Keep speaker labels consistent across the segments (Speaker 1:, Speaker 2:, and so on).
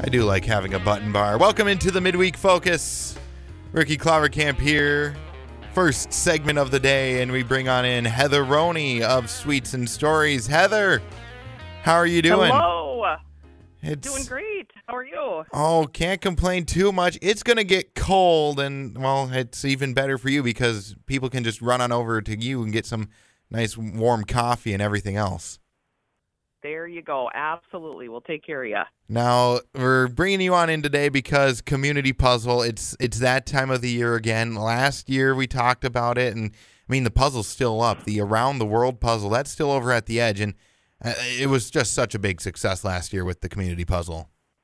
Speaker 1: do like having a button bar. Welcome into the Midweek Focus. Ricky Clovercamp here. First segment of the day, and we bring on in Heather Roney of Sweets and Stories. Heather, how are you doing?
Speaker 2: Hello. Doing great. How are you?
Speaker 1: Oh, can't complain too much. It's going to get cold, and, well, it's even better for you because people can just run on over to you and get some nice warm coffee and everything else.
Speaker 2: There you go. Absolutely. We'll take care of you.
Speaker 1: Now, we're bringing you on in today because Community Puzzle, it's that time of the year again. Last year we talked about it, and I mean, the puzzle's still up. The Around the World puzzle, that's still over at the Edge, and it was just such a big success last year with the Community Puzzle.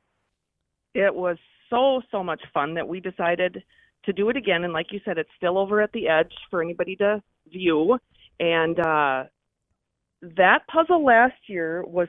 Speaker 2: It was so much fun that we decided to do it again, and like you said, it's still over at the Edge for anybody to view, and that puzzle last year was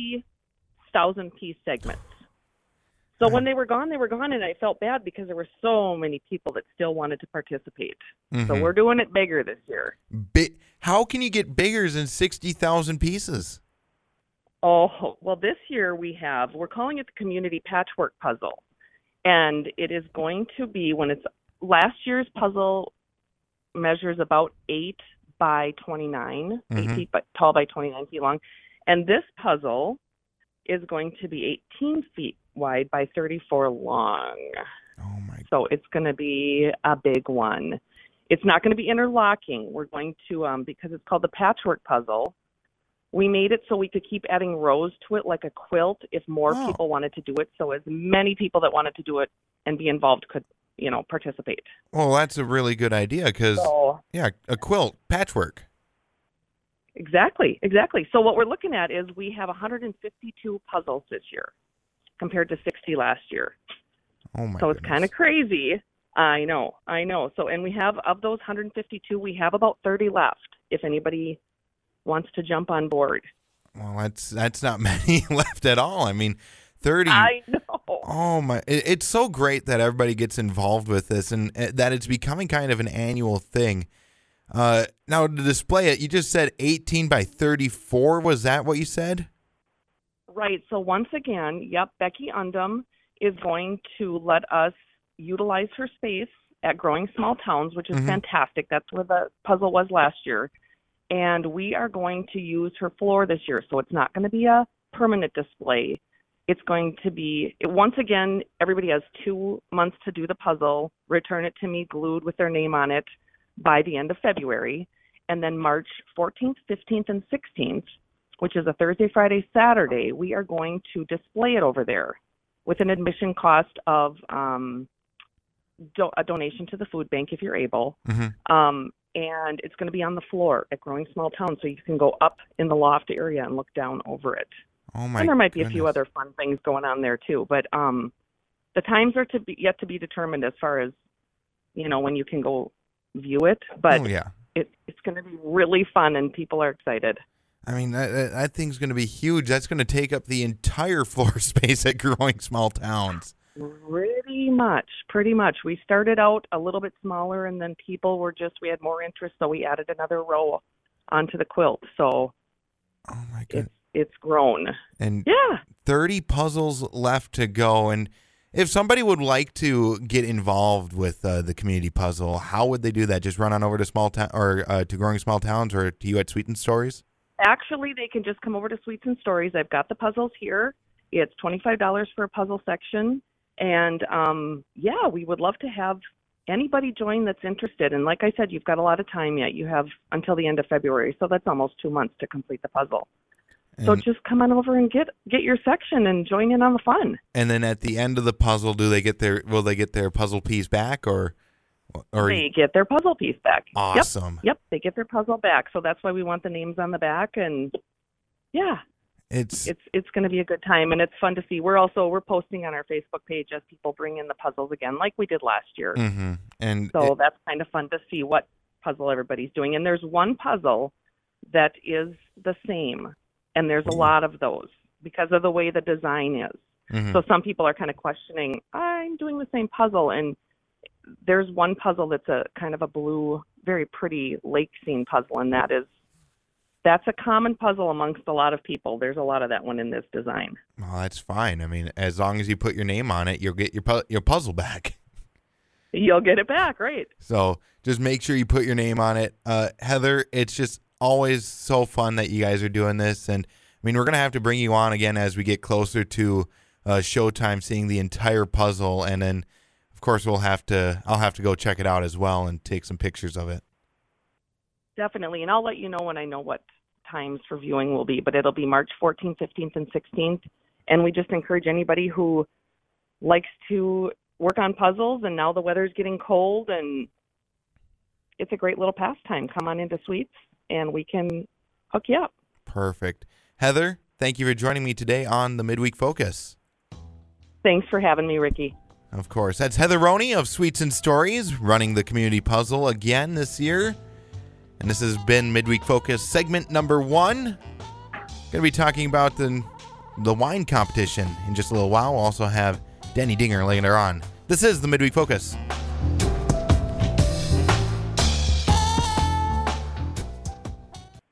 Speaker 2: 60,000 piece segments. So when they were gone, and I felt bad because there were so many people that still wanted to participate. Mm-hmm. So we're doing it bigger this year.
Speaker 1: How can you get bigger than 60,000 pieces?
Speaker 2: Oh, well, this year we're calling it the Community Patchwork Puzzle. And it is going to be, last year's puzzle measures about 8 by 29, 8 feet tall by 29 feet long. And this puzzle is going to be 18 feet wide by 34 long.
Speaker 1: Oh, my.
Speaker 2: So it's going to be a big one. It's not going to be interlocking. We're going to, because it's called the Patchwork Puzzle, we made it so we could keep adding rows to it like a quilt if more people wanted to do it. So as many people that wanted to do it and be involved could participate.
Speaker 1: Well, that's a really good idea because, a quilt, patchwork.
Speaker 2: Exactly. So what we're looking at is we have 152 puzzles this year compared to 60 last year.
Speaker 1: Oh, my
Speaker 2: So it's
Speaker 1: goodness.
Speaker 2: kind of crazy. I know. So, and we have, of those 152, we have about 30 left if anybody wants to jump on board.
Speaker 1: Well, that's not many left at all. I mean, 30.
Speaker 2: I know.
Speaker 1: Oh my! It's so great that everybody gets involved with this, and that it's becoming kind of an annual thing. Now to display it, you just said 18 by 34. Was that what you said?
Speaker 2: Right. So once again, Becky Undum is going to let us utilize her space at Growing Small Towns, which is fantastic. That's where the puzzle was last year, and we are going to use her floor this year. So it's not going to be a permanent display. It's going to be, once again, everybody has 2 months to do the puzzle, return it to me glued with their name on it by the end of February. And then March 14th, 15th, and 16th, which is a Thursday, Friday, Saturday, we are going to display it over there with an admission cost of a donation to the food bank if you're able. And it's going to be on the floor at Growing Small Towns, so you can go up in the loft area and look down over it.
Speaker 1: Oh my!
Speaker 2: And there might be a few other fun things going on there too, but the times are yet to be determined as far as when you can go view it. But it's going to be really fun, and people are excited.
Speaker 1: I mean, that thing's going to be huge. That's going to take up the entire floor space at Growing Small Towns.
Speaker 2: Pretty much. We started out a little bit smaller, and then we had more interest, so we added another row onto the quilt. So,
Speaker 1: oh my goodness.
Speaker 2: It's grown.
Speaker 1: And 30 puzzles left to go. And if somebody would like to get involved with the community puzzle, how would they do that? Just run on over to to Growing Small Towns or to you at Sweets and Stories?
Speaker 2: Actually, they can just come over to Sweets and Stories. I've got the puzzles here. It's $25 for a puzzle section. And we would love to have anybody join that's interested. And like I said, you've got a lot of time yet. You have until the end of February. So that's almost 2 months to complete the puzzle. So just come on over and get your section and join in on the fun.
Speaker 1: And then at the end of the puzzle, will they get their puzzle piece back or
Speaker 2: they get their puzzle piece back?
Speaker 1: Awesome.
Speaker 2: Yep, they get their puzzle back. So that's why we want the names on the back, and it's going to be a good time, and it's fun to see. We're posting on our Facebook page as people bring in the puzzles again, like we did last year.
Speaker 1: And
Speaker 2: so that's kind of fun to see what puzzle everybody's doing. And there's one puzzle that is the same. And there's a lot of those because of the way the design is. So some people are kind of questioning, I'm doing the same puzzle. And there's one puzzle that's a kind of a blue, very pretty lake scene puzzle. And that That's a common puzzle amongst a lot of people. There's a lot of that one in this design.
Speaker 1: Well, that's fine. I mean, as long as you put your name on it, you'll get your puzzle back.
Speaker 2: You'll get it back, right?
Speaker 1: So just make sure you put your name on it. Heather, it's just always so fun that you guys are doing this. And, I mean, we're going to have to bring you on again as we get closer to showtime, seeing the entire puzzle. And then, of course, I'll have to go check it out as well and take some pictures of it.
Speaker 2: Definitely. And I'll let you know when I know what times for viewing will be. But it'll be March 14th, 15th, and 16th. And we just encourage anybody who likes to work on puzzles, and now the weather's getting cold, and it's a great little pastime. Come on into Sweets, and we can hook you up.
Speaker 1: Perfect. Heather, thank you for joining me today on the Midweek Focus.
Speaker 2: Thanks for having me, Ricky.
Speaker 1: Of course. That's Heather Roney of Sweets and Stories, running the community puzzle again this year. And this has been Midweek Focus segment number 1. Going to be talking about the wine competition in just a little while. We'll also have Danny Dinger later on. This is the Midweek Focus.